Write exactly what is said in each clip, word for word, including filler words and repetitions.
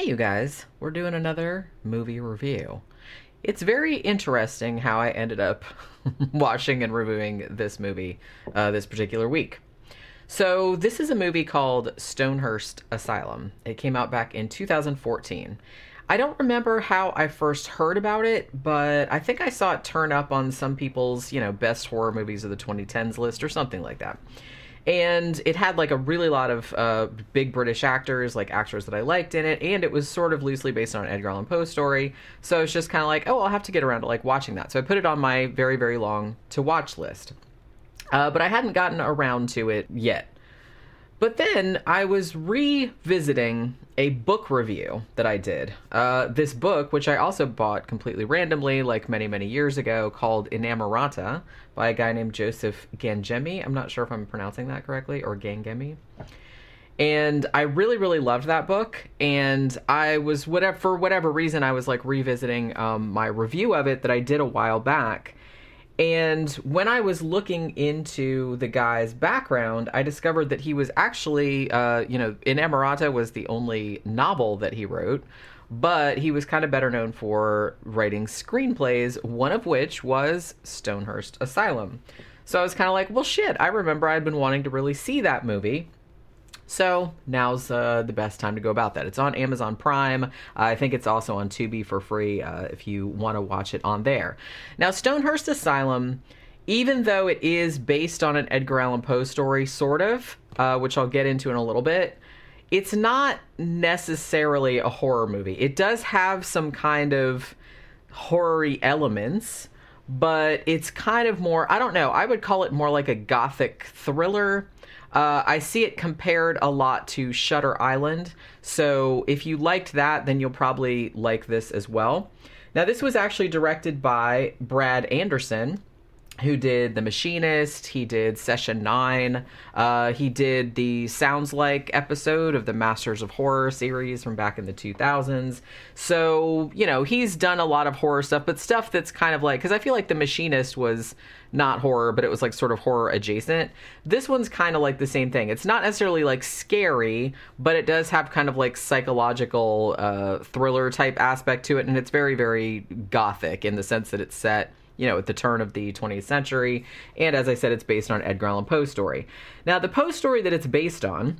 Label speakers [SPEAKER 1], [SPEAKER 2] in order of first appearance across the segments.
[SPEAKER 1] Hey, you guys, we're doing another movie review. It's very interesting how I ended up watching and reviewing this movie uh, this particular week. So, this is a movie called Stonehurst Asylum. It came out back in two thousand fourteen. I don't remember how I first heard about it, but I think I saw it turn up on some people's, you know, best horror movies of the twenty tens list or something like that. And it had like a really lot of uh, big British actors, like actors that I liked in it, and it was sort of loosely based on an Edgar Allan Poe story. So it's just kind of like, oh, I'll have to get around to like watching that. So I put it on my very, very long to watch list. Uh, but I hadn't gotten around to it yet. But then I was revisiting a book review that I did. Uh, this book, which I also bought completely randomly, like many, many years ago, called Inamorata by a guy named Joseph Gangemi. I'm not sure if I'm pronouncing that correctly, or Gangemi. And I really, really loved that book. And I was, whatever for whatever reason, I was like revisiting um, my review of it that I did a while back. And when I was looking into the guy's background, I discovered that he was actually, uh, you know, Inamorata was the only novel that he wrote, but he was kind of better known for writing screenplays, one of which was Stonehurst Asylum. So I was kind of like, well, shit, I remember I'd been wanting to really see that movie. So now's uh, the best time to go about that. It's on Amazon Prime. Uh, I think it's also on Tubi for free uh, if you want to watch it on there. Now, Stonehurst Asylum, even though it is based on an Edgar Allan Poe story, sort of, uh, which I'll get into in a little bit, it's not necessarily a horror movie. It does have some kind of horror-y elements, but it's kind of more, I don't know, I would call it more like a gothic thriller. Uh, I see it compared a lot to Shutter Island, so if you liked that, then you'll probably like this as well. Now, this was actually directed by Brad Anderson, who did The Machinist. He did Session nine. Uh, he did the Sounds Like episode of the Masters of Horror series from back in the two thousands. So, you know, he's done a lot of horror stuff, but stuff that's kind of like, because I feel like The Machinist was not horror, but it was like sort of horror adjacent. This one's kind of like the same thing. It's not necessarily like scary, but it does have kind of like psychological uh, thriller type aspect to it. And it's very, very gothic in the sense that it's set, you know, at the turn of the twentieth century. And as I said, it's based on an Edgar Allan Poe story. Now, the Poe story that it's based on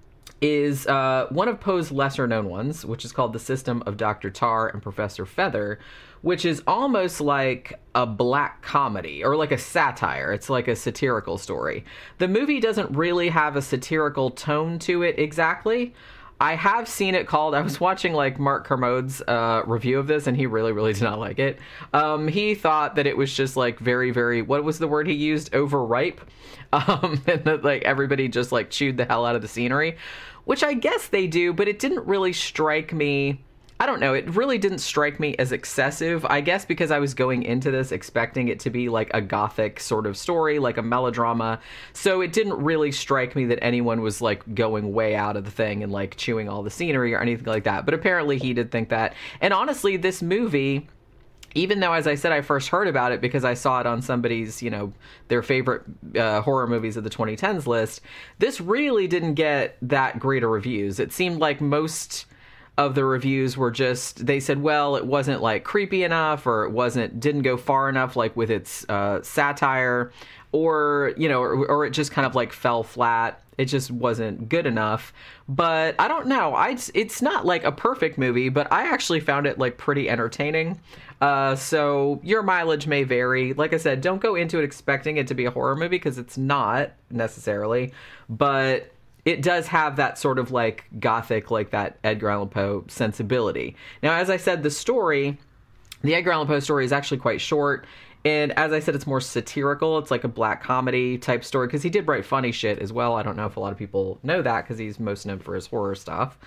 [SPEAKER 1] is uh, one of Poe's lesser-known ones, which is called The System of Doctor Tar and Professor Feather, which is almost like a black comedy, or like a satire. It's like a satirical story. The movie doesn't really have a satirical tone to it exactly. I have seen it called, I was watching like Mark Kermode's uh, review of this, and he really, really did not like it. Um, he thought that it was just like very, very, what was the word he used? Overripe. Um, and that like everybody just like chewed the hell out of the scenery, which I guess they do, but it didn't really strike me. I don't know, it really didn't strike me as excessive, I guess because I was going into this expecting it to be like a gothic sort of story, like a melodrama, so it didn't really strike me that anyone was like going way out of the thing and like chewing all the scenery or anything like that, but apparently he did think that. And honestly, this movie, even though, as I said, I first heard about it because I saw it on somebody's, you know, their favorite uh, horror movies of the twenty tens list, this really didn't get that great of reviews. It seemed like most of the reviews were just, they said, well, it wasn't like creepy enough, or it wasn't, didn't go far enough like with its uh, satire, or, you know, or, or it just kind of like fell flat. It just wasn't good enough. But I don't know. I, it's not like a perfect movie, but I actually found it like pretty entertaining. Uh, so your mileage may vary. Like I said, don't go into it expecting it to be a horror movie, because it's not necessarily. But it does have that sort of like gothic, like that Edgar Allan Poe sensibility. Now, as I said, the story, the Edgar Allan Poe story is actually quite short. And as I said, it's more satirical. It's like a black comedy type story, because he did write funny shit as well. I don't know if a lot of people know that, because he's most known for his horror stuff.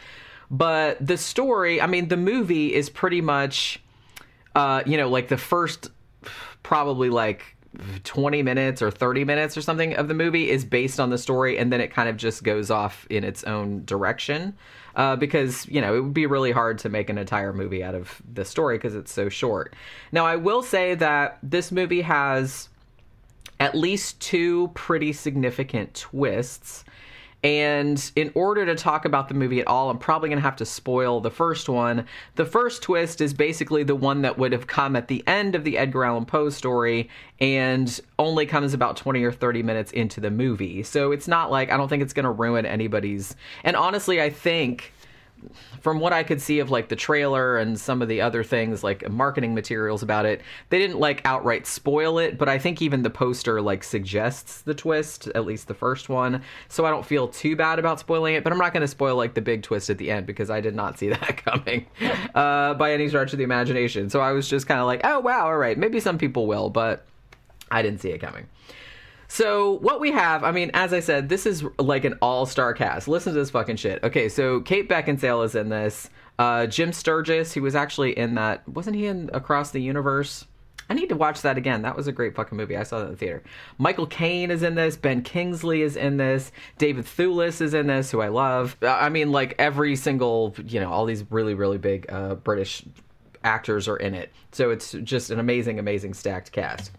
[SPEAKER 1] But the story, I mean, the movie is pretty much, uh, you know, like the first probably like twenty minutes or thirty minutes or something of the movie is based on the story, and then it kind of just goes off in its own direction, uh, because, you know, it would be really hard to make an entire movie out of the story because it's so short. Now, I will say that this movie has at least two pretty significant twists, And in order to talk about the movie at all, I'm probably going to have to spoil the first one. The first twist is basically the one that would have come at the end of the Edgar Allan Poe story and only comes about twenty or thirty minutes into the movie. So it's not like, I don't think it's going to ruin anybody's. And honestly, I think from what I could see of like the trailer and some of the other things like marketing materials about it, they didn't like outright spoil it, but I think even the poster like suggests the twist, at least the first one. So I don't feel too bad about spoiling it, but I'm not going to spoil like the big twist at the end because I did not see that coming uh, by any stretch of the imagination. So I was just kind of like, oh wow, all right, maybe some people will, but I didn't see it coming. So what we have, I mean, as I said, this is like an all-star cast. Listen to this fucking shit. Okay, so Kate Beckinsale is in this. Uh, Jim Sturgis, he was actually in that, wasn't he in Across the Universe? I need to watch that again. That was a great fucking movie. I saw that in the theater. Michael Caine is in this. Ben Kingsley is in this. David Thewlis is in this, who I love. I mean, like every single, you know, all these really, really big uh, British actors are in it. So it's just an amazing, amazing stacked cast.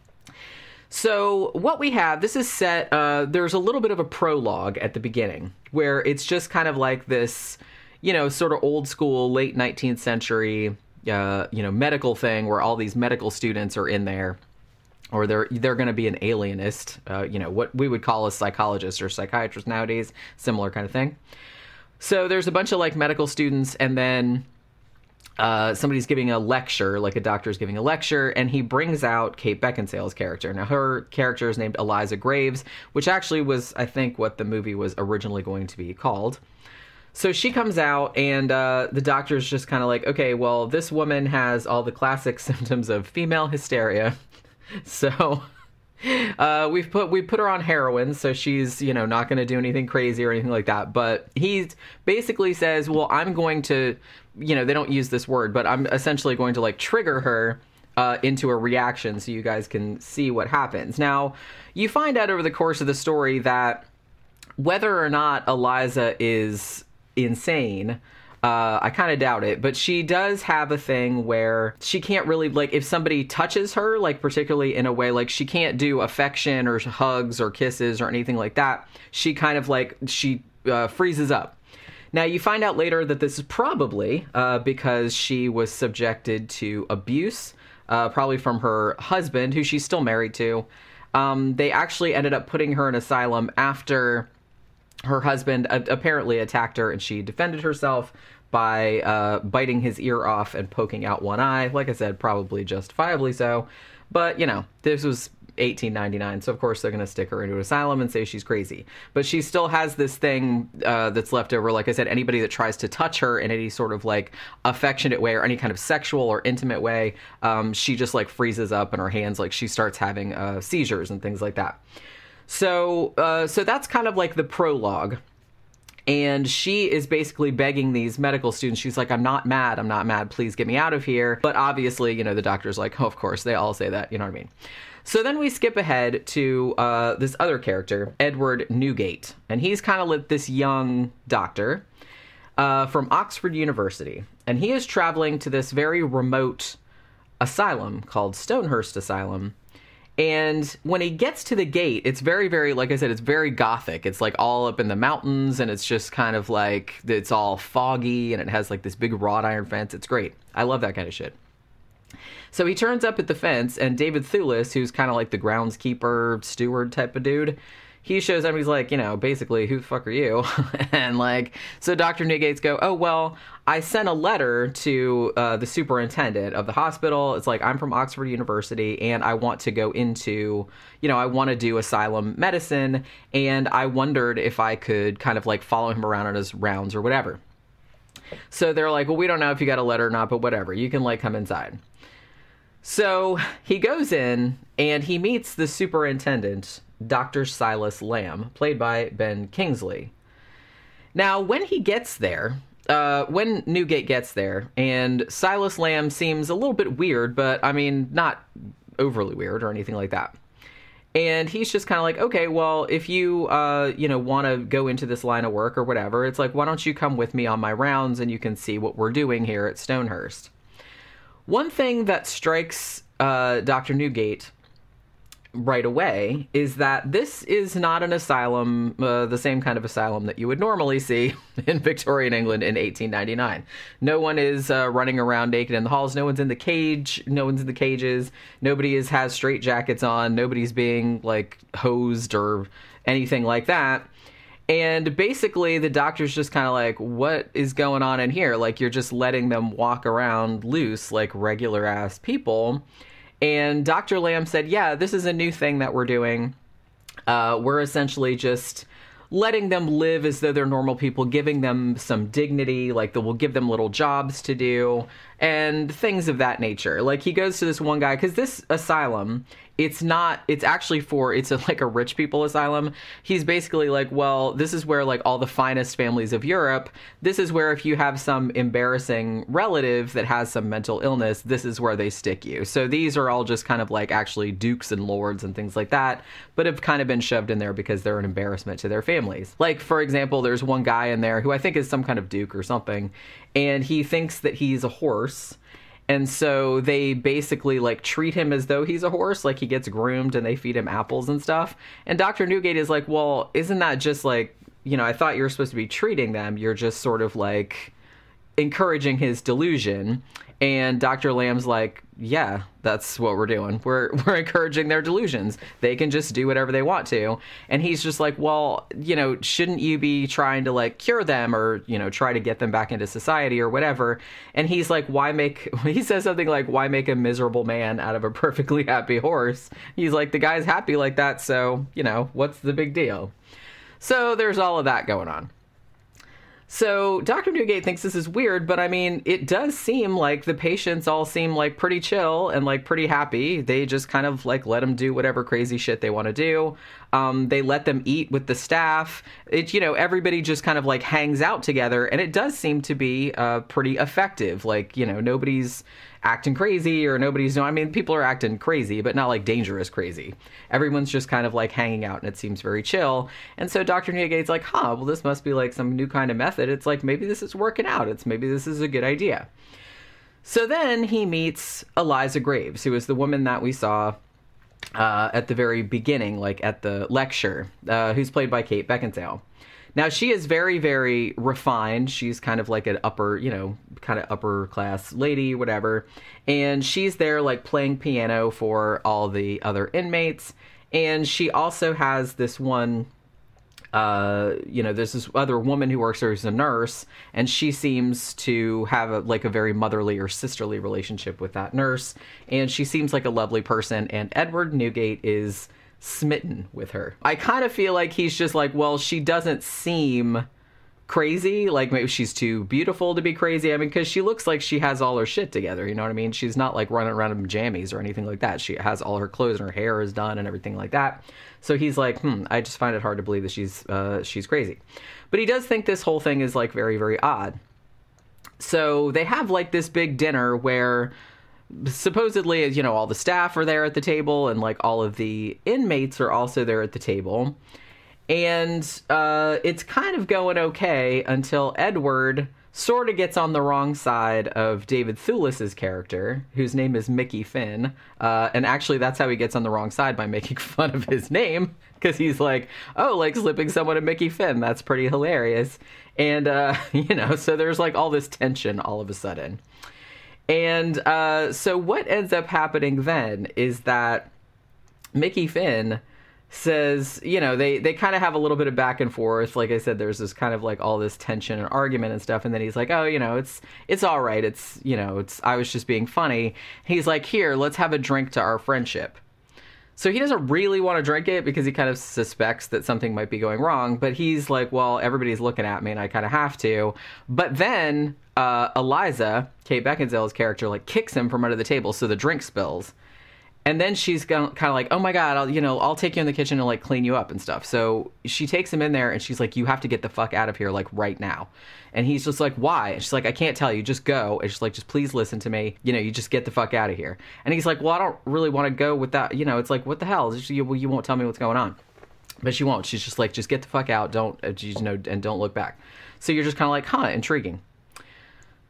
[SPEAKER 1] So what we have, this is set, uh, there's a little bit of a prologue at the beginning where it's just kind of like this, you know, sort of old school, late nineteenth century, uh, you know, medical thing where all these medical students are in there, or they're, they're going to be an alienist, uh, you know, what we would call a psychologist or psychiatrist nowadays, similar kind of thing. So there's a bunch of like medical students, and then Uh, somebody's giving a lecture, like a doctor's giving a lecture, and he brings out Kate Beckinsale's character. Now, her character is named Eliza Graves, which actually was, I think, what the movie was originally going to be called. So she comes out, and uh, the doctor's just kind of like, okay, well, this woman has all the classic symptoms of female hysteria. So uh, we've put we put her on heroin, so she's, you know, not going to do anything crazy or anything like that. But he basically says, well, I'm going to, you know, they don't use this word, but I'm essentially going to like trigger her uh, into a reaction so you guys can see what happens. Now, you find out over the course of the story that whether or not Eliza is insane, uh, I kind of doubt it, but she does have a thing where she can't really, like, if somebody touches her, like, particularly in a way, like, she can't do affection or hugs or kisses or anything like that. She kind of, like, she uh, freezes up. Now, you find out later that this is probably uh, because she was subjected to abuse, uh, probably from her husband, who she's still married to. Um, they actually ended up putting her in asylum after her husband uh, apparently attacked her, and she defended herself by uh, biting his ear off and poking out one eye. Like I said, probably justifiably so. But, you know, this was eighteen ninety-nine, so of course they're going to stick her into an asylum and say she's crazy. But she still has this thing uh, that's left over. Like I said, anybody that tries to touch her in any sort of like affectionate way or any kind of sexual or intimate way, um, she just like freezes up in her hands, like she starts having uh, seizures and things like that. So, uh, so that's kind of like the prologue. And she is basically begging these medical students. She's like, I'm not mad. I'm not mad. Please get me out of here. But obviously, you know, the doctor's like, oh, of course. They all say that. You know what I mean? So then we skip ahead to uh, this other character, Edward Newgate. And he's kind of like this young doctor uh, from Oxford University. And he is traveling to this very remote asylum called Stonehurst Asylum. And when he gets to the gate, it's very, very, like I said, it's very gothic. It's like all up in the mountains, and it's just kind of like, it's all foggy, and it has like this big wrought iron fence. It's great. I love that kind of shit. So he turns up at the fence, and David Thewlis, who's kind of like the groundskeeper, steward type of dude, he shows up and he's like, you know, basically, who the fuck are you? And like, so Doctor Newgate's go, oh, well, I sent a letter to uh, the superintendent of the hospital. It's like, I'm from Oxford University and I want to go into, you know, I want to do asylum medicine. And I wondered if I could kind of like follow him around on his rounds or whatever. So they're like, well, we don't know if you got a letter or not, but whatever, you can like come inside. So he goes in and he meets the superintendent, Doctor Silas Lamb, played by Ben Kingsley. Now, when he gets there, uh, when Newgate gets there, and Silas Lamb seems a little bit weird, but, I mean, not overly weird or anything like that. And he's just kind of like, okay, well, if you, uh, you know, want to go into this line of work or whatever, it's like, why don't you come with me on my rounds and you can see what we're doing here at Stonehurst. One thing that strikes uh, Doctor Newgate right away is that this is not an asylum, uh, the same kind of asylum that you would normally see in Victorian England in eighteen ninety-nine. No one is uh, running around naked in the halls. No one's in the cage. No one's in the cages. Nobody is has straitjackets on. Nobody's being like hosed or anything like that. And basically, the doctor's just kind of like, what is going on in here? Like, you're just letting them walk around loose like regular-ass people. And Doctor Lamb said, yeah, this is a new thing that we're doing. Uh, we're essentially just letting them live as though they're normal people, giving them some dignity, like the, we'll give them little jobs to do, and things of that nature. Like, he goes to this one guy, because this asylum, it's not, it's actually for, it's a, like a rich people asylum. He's basically like, well, this is where like all the finest families of Europe, this is where if you have some embarrassing relative that has some mental illness, this is where they stick you. So these are all just kind of like actually dukes and lords and things like that, but have kind of been shoved in there because they're an embarrassment to their families. Like, for example, there's one guy in there who I think is some kind of duke or something, and he thinks that he's a horse. And so they basically like treat him as though he's a horse, like he gets groomed and they feed him apples and stuff. And Doctor Newgate is like, well, isn't that just like, you know, I thought you were supposed to be treating them. You're just sort of like encouraging his delusion. And Doctor Lamb's like, yeah, that's what we're doing. We're we're encouraging their delusions. They can just do whatever they want to. And he's just like, well, you know, shouldn't you be trying to like cure them or, you know, try to get them back into society or whatever? And he's like, why make, he says something like, why make a miserable man out of a perfectly happy horse? He's like, the guy's happy like that. So, you know, what's the big deal? So there's all of that going on. So Doctor Newgate thinks this is weird, but I mean, it does seem like the patients all seem like pretty chill and like pretty happy. They just kind of like let them do whatever crazy shit they want to do. Um, they let them eat with the staff. It, you know, everybody just kind of like hangs out together, and it does seem to be uh, pretty effective. Like, you know, nobody's acting crazy or nobody's, no, I mean, people are acting crazy, but not like dangerous crazy. Everyone's just kind of like hanging out, and it seems very chill. And so Doctor Newgate's like, huh, well, this must be like some new kind of method. It's like, maybe this is working out. It's maybe this is a good idea. So then he meets Eliza Graves, who is the woman that we saw uh, at the very beginning, like at the lecture, uh, who's played by Kate Beckinsale. Now, she is very, very refined. She's kind of like an upper, you know, kind of upper class lady, whatever. And she's there like playing piano for all the other inmates. And she also has this one, uh, you know, there's this other woman who works there as a nurse. And she seems to have a, like a very motherly or sisterly relationship with that nurse. And she seems like a lovely person. And Edward Newgate is smitten with her. I kind of feel like he's just like, well, she doesn't seem crazy. Like, maybe she's too beautiful to be crazy. I mean, because she looks like she has all her shit together. You know what I mean? She's not like running around in jammies or anything like that. She has all her clothes and her hair is done and everything like that. So he's like, hmm, I just find it hard to believe that she's uh, she's crazy. But he does think this whole thing is like very, very odd. So they have like this big dinner where supposedly, you know, all the staff are there at the table and like all of the inmates are also there at the table. And uh, it's kind of going okay until Edward sort of gets on the wrong side of David Thewlis's character, whose name is Mickey Finn. Uh, and actually, that's how he gets on the wrong side, by making fun of his name. Because he's like, oh, like slipping someone a Mickey Finn. That's pretty hilarious. And, uh, you know, so there's like all this tension all of a sudden. And uh, so what ends up happening then is that Mickey Finn says, you know, they, they kind of have a little bit of back and forth. Like I said, there's this kind of like all this tension and argument and stuff. And then he's like, oh, you know, it's it's all right. It's, you know, it's I was just being funny. He's like, here, let's have a drink to our friendship. So he doesn't really want to drink it because he kind of suspects that something might be going wrong. But he's like, well, everybody's looking at me and I kind of have to. But then uh, Eliza, Kate Beckinsale's character, like kicks him from under the table. So the drink spills. And then she's kind of like, oh my God, I'll, you know, I'll take you in the kitchen and like clean you up and stuff. So she takes him in there and she's like, you have to get the fuck out of here, like right now. And he's just like, why? And she's like, I can't tell you, just go. And she's like, just please listen to me. You know, you just get the fuck out of here. And he's like, well, I don't really want to go with that. You know, it's like, what the hell? You, well, you won't tell me what's going on. But she won't. She's just like, just get the fuck out. Don't, uh, you know, and don't look back. So you're just kind of like, huh, intriguing.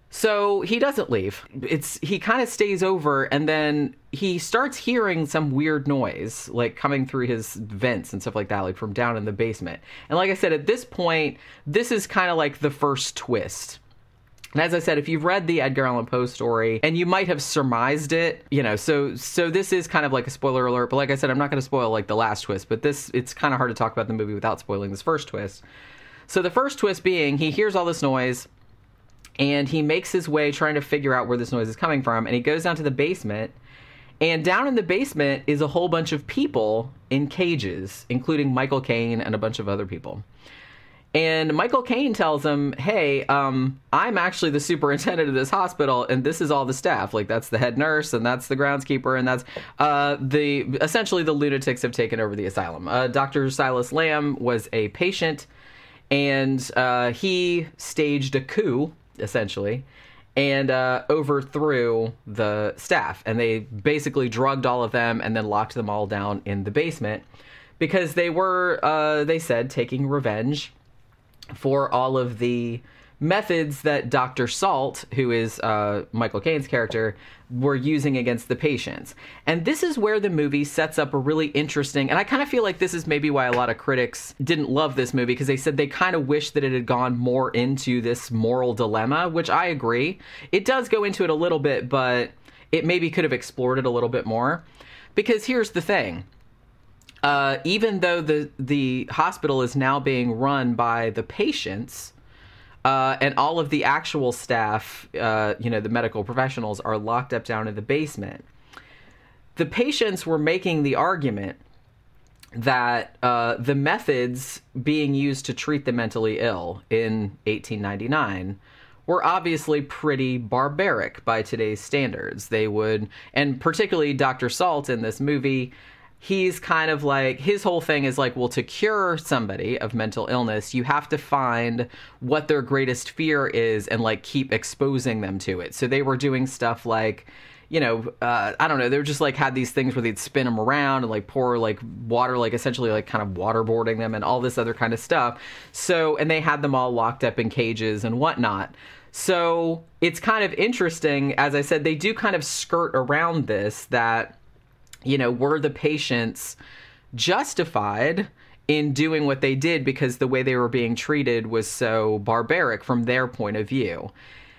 [SPEAKER 1] So he doesn't leave. It's he kind of stays over, and then he starts hearing some weird noise, like coming through his vents and stuff like that, like from down in the basement. And like I said, at this point, this is kind of like the first twist. And as I said, if you've read the Edgar Allan Poe story, and you might have surmised it, you know, so so this is kind of like a spoiler alert. But like I said, I'm not going to spoil like the last twist, but this, it's kind of hard to talk about the movie without spoiling this first twist. So the first twist being, he hears all this noise, and he makes his way trying to figure out where this noise is coming from, and he goes down to the basement, and down in the basement is a whole bunch of people in cages, including Michael Caine and a bunch of other people. And Michael Caine tells him, hey, um, I'm actually the superintendent of this hospital, and this is all the staff. Like, that's the head nurse, and that's the groundskeeper, and that's uh, the essentially the lunatics have taken over the asylum. Uh, Doctor Silas Lamb was a patient, and uh, he staged a coup, essentially, and uh, overthrew the staff. And they basically drugged all of them and then locked them all down in the basement because they were, uh, they said, taking revenge for all of the methods that Doctor Salt, who is uh, Michael Caine's character, were using against the patients. And this is where the movie sets up a really interesting, and I kind of feel like this is maybe why a lot of critics didn't love this movie, because they said they kind of wish that it had gone more into this moral dilemma, which I agree. It does go into it a little bit, but it maybe could have explored it a little bit more. Because here's the thing. Uh, even though the the hospital is now being run by the patients, uh, and all of the actual staff, uh, you know, the medical professionals are locked up down in the basement, the patients were making the argument that uh, the methods being used to treat the mentally ill in eighteen ninety-nine were obviously pretty barbaric by today's standards. They would, and particularly Doctor Salt in this movie, he's kind of like, his whole thing is like, well, to cure somebody of mental illness, you have to find what their greatest fear is and like keep exposing them to it. So they were doing stuff like, you know, uh, I don't know, they were just like had these things where they'd spin them around and like pour like water, like essentially like kind of waterboarding them and all this other kind of stuff. So, and they had them all locked up in cages and whatnot. So it's kind of interesting, as I said, they do kind of skirt around this, that, you know, were the patients justified in doing what they did because the way they were being treated was so barbaric from their point of view.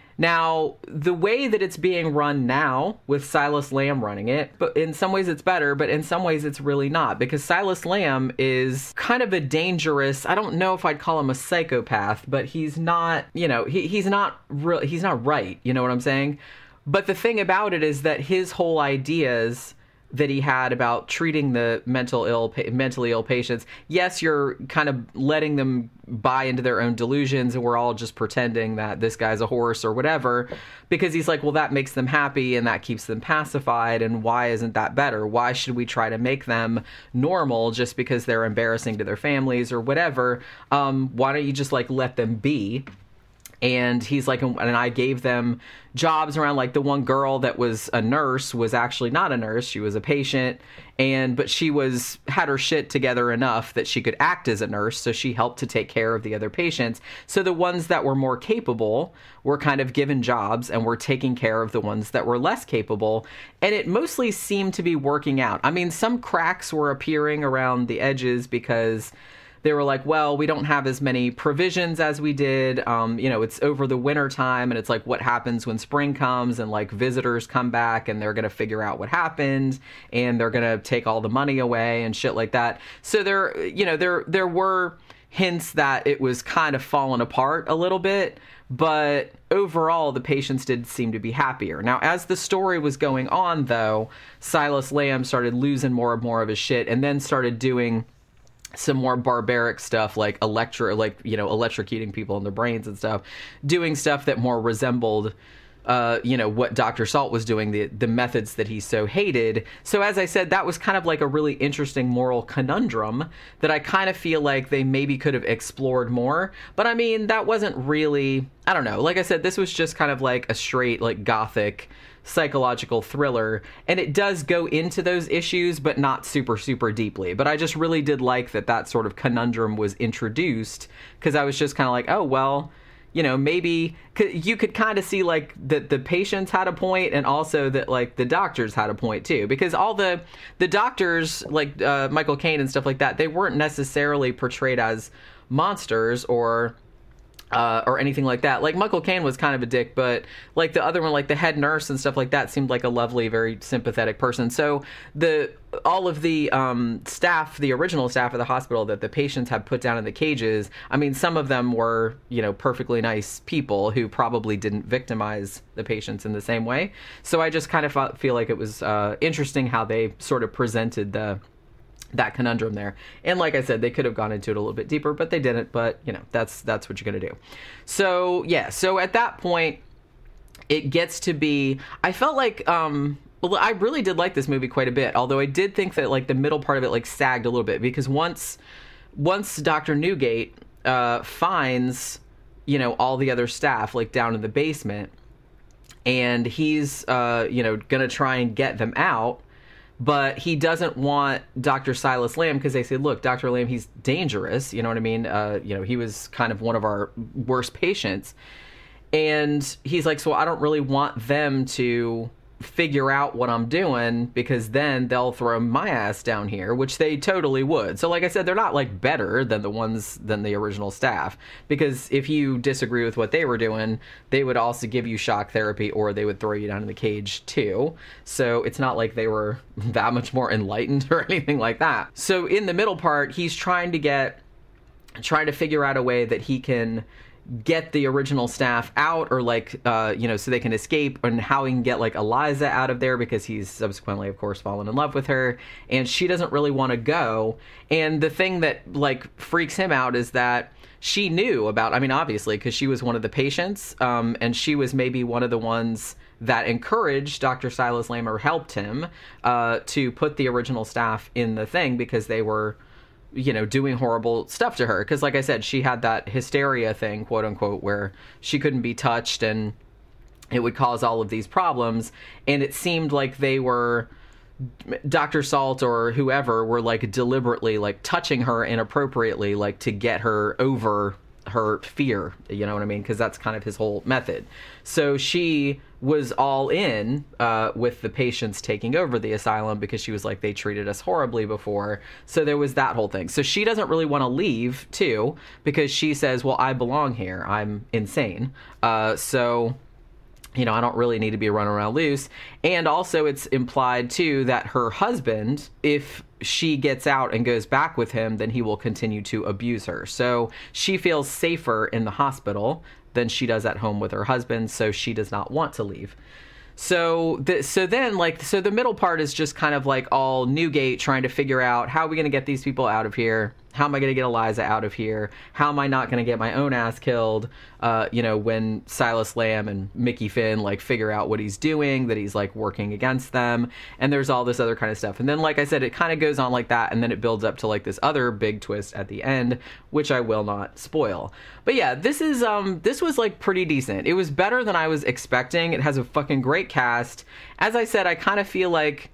[SPEAKER 1] Now, the way that it's being run now, with Silas Lamb running it, but in some ways it's better, but in some ways it's really not, because Silas Lamb is kind of a dangerous, I don't know if I'd call him a psychopath, but he's not, you know, he, he's not real, he's not right, you know what I'm saying? But the thing about it is that his whole ideas that he had about treating the mental ill, mentally ill patients, yes, you're kind of letting them buy into their own delusions, and we're all just pretending that this guy's a horse or whatever, because he's like, well, that makes them happy and that keeps them pacified, and why isn't that better? Why should we try to make them normal just because they're embarrassing to their families or whatever? Um, why don't you just like let them be? And he's like, and I gave them jobs around, like the one girl that was a nurse was actually not a nurse. She was a patient. And, but she was, had her shit together enough that she could act as a nurse. So she helped to take care of the other patients. So the ones that were more capable were kind of given jobs and were taking care of the ones that were less capable. And it mostly seemed to be working out. I mean, some cracks were appearing around the edges because they were like, well, we don't have as many provisions as we did. Um, you know, it's over the winter time, and it's like, what happens when spring comes and like visitors come back and they're going to figure out what happened and they're going to take all the money away and shit like that. So there, you know, there, there were hints that it was kind of falling apart a little bit, but overall the patients did seem to be happier. Now, as the story was going on though, Silas Lamb started losing more and more of his shit and then started doing some more barbaric stuff, like electro, like, you know, electrocuting people in their brains and stuff, doing stuff that more resembled, uh, you know, what Doctor Salt was doing, the the methods that he so hated. So as I said, that was kind of like a really interesting moral conundrum that I kind of feel like they maybe could have explored more. But I mean, that wasn't really, I don't know. Like I said, this was just kind of like a straight, like, gothic psychological thriller, and it does go into those issues, but not super, super deeply. But I just really did like that that sort of conundrum was introduced, because I was just kind of like, oh, well, you know, maybe you could kind of see like that the patients had a point, and also that like the doctors had a point too, because all the the doctors like uh, Michael Caine and stuff like that, they weren't necessarily portrayed as monsters or uh, or anything like that. Like Michael Caine was kind of a dick, but like the other one, like the head nurse and stuff like that, seemed like a lovely, very sympathetic person. So the all of the um, staff, the original staff of the hospital that the patients had put down in the cages, I mean, some of them were, you know, perfectly nice people who probably didn't victimize the patients in the same way. So I just kind of feel like it was uh, interesting how they sort of presented the that conundrum there. And like I said, they could have gone into it a little bit deeper, but they didn't. But, you know, that's that's what you're going to do. So, yeah. So at that point, it gets to be, I felt like, um, well, I really did like this movie quite a bit. Although I did think that, like, the middle part of it, like, sagged a little bit. Because once, once Doctor Newgate uh, finds, you know, all the other staff, like, down in the basement, and he's, uh, you know, going to try and get them out, but he doesn't want Doctor Silas Lamb, because they say, look, Doctor Lamb, he's dangerous. You know what I mean? Uh, you know, he was kind of one of our worst patients. And he's like, so I don't really want them to figure out what I'm doing, because then they'll throw my ass down here, which they totally would. So like I said, they're not like better than the ones than the original staff, because if you disagree with what they were doing, they would also give you shock therapy, or they would throw you down in the cage too. So it's not like they were that much more enlightened or anything like that. So in the middle part, he's trying to get trying to figure out a way that he can get the original staff out, or like uh you know, so they can escape, and how he can get like Eliza out of there, because he's subsequently of course fallen in love with her, and she doesn't really want to go. And the thing that like freaks him out is that she knew about, I mean obviously because she was one of the patients, um and she was maybe one of the ones that encouraged Doctor Silas Lamb, or helped him uh to put the original staff in the thing, because they were, you know, doing horrible stuff to her. Because like I said, she had that hysteria thing, quote unquote, where she couldn't be touched, and it would cause all of these problems. And it seemed like they were, Doctor Salt or whoever were like deliberately like touching her inappropriately, like to get her over her fear, you know what I mean? Because that's kind of his whole method. So she was all in uh, with the patients taking over the asylum, because she was like, they treated us horribly before. So there was that whole thing. So she doesn't really want to leave too, because she says, well, I belong here. I'm insane. Uh, so, you know, I don't really need to be running around loose. And also it's implied too that her husband, if she gets out and goes back with him, then he will continue to abuse her. So she feels safer in the hospital than she does at home with her husband, so she does not want to leave. So the, so then like so the middle part is just kind of like all Newgate trying to figure out, how are we going to get these people out of here? How am I going to get Eliza out of here? How am I not going to get my own ass killed? Uh, you know, when Silas Lamb and Mickey Finn like figure out what he's doing, that he's like working against them, and there's all this other kind of stuff. And then, like I said, it kind of goes on like that, and then it builds up to like this other big twist at the end, which I will not spoil. But yeah, this is um this was like pretty decent. It was better than I was expecting. It has a fucking great cast. As I said, I kind of feel like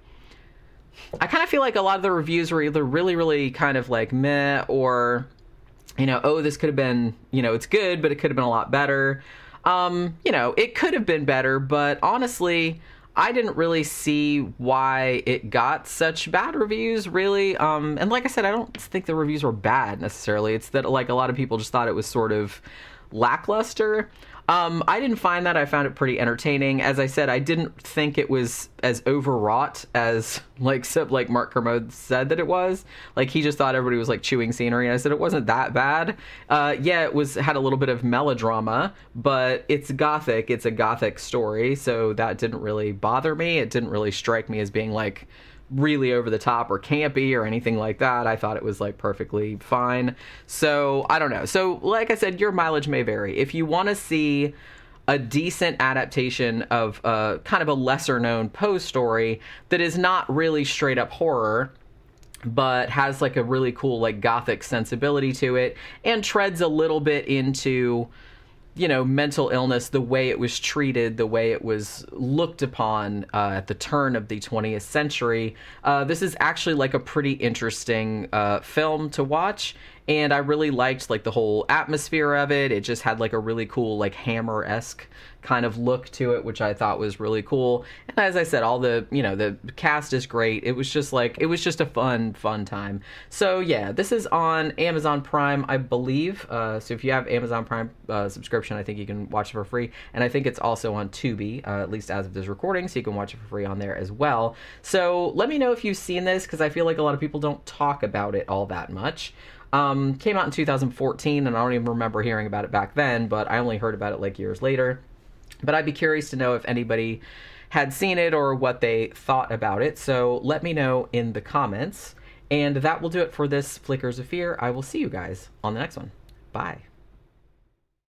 [SPEAKER 1] I kind of feel like a lot of the reviews were either really, really kind of like meh, or, you know, oh, this could have been, you know, it's good, but it could have been a lot better. Um, you know, it could have been better, but honestly, I didn't really see why it got such bad reviews, really. Um, and like I said, I don't think the reviews were bad necessarily. It's that like a lot of people just thought it was sort of lackluster. Um, I didn't find that. I found it pretty entertaining. As I said, I didn't think it was as overwrought as like so, like Mark Kermode said that it was. Like he just thought everybody was like chewing scenery. And I said it wasn't that bad. Uh, yeah, it was had a little bit of melodrama, but it's gothic. It's a gothic story, so that didn't really bother me. It didn't really strike me as being like really over the top or campy or anything like that. I thought it was like perfectly fine. So I don't know. So like I said, your mileage may vary. If you want to see a decent adaptation of a kind of a lesser known Poe story that is not really straight up horror, but has like a really cool like gothic sensibility to it, and treads a little bit into, you know, mental illness, the way it was treated, the way it was looked upon uh, at the turn of the twentieth century. Uh, this is actually like a pretty interesting uh, film to watch. and I really liked like the whole atmosphere of it. It just had like a really cool like Hammer-esque kind of look to it, which I thought was really cool. And as I said, all the, you know, the cast is great. It was just like, it was just a fun, fun time. So yeah, this is on Amazon Prime, I believe. Uh, so if you have Amazon Prime uh, subscription, I think you can watch it for free. And I think it's also on Tubi, uh, at least as of this recording, so you can watch it for free on there as well. So let me know if you've seen this, because I feel like a lot of people don't talk about it all that much. Um, came out in two thousand fourteen, and I don't even remember hearing about it back then, but I only heard about it like years later. But I'd be curious to know if anybody had seen it or what they thought about it. So let me know in the comments. And that will do it for this Flickers of Fear. I will see you guys on the next one. Bye.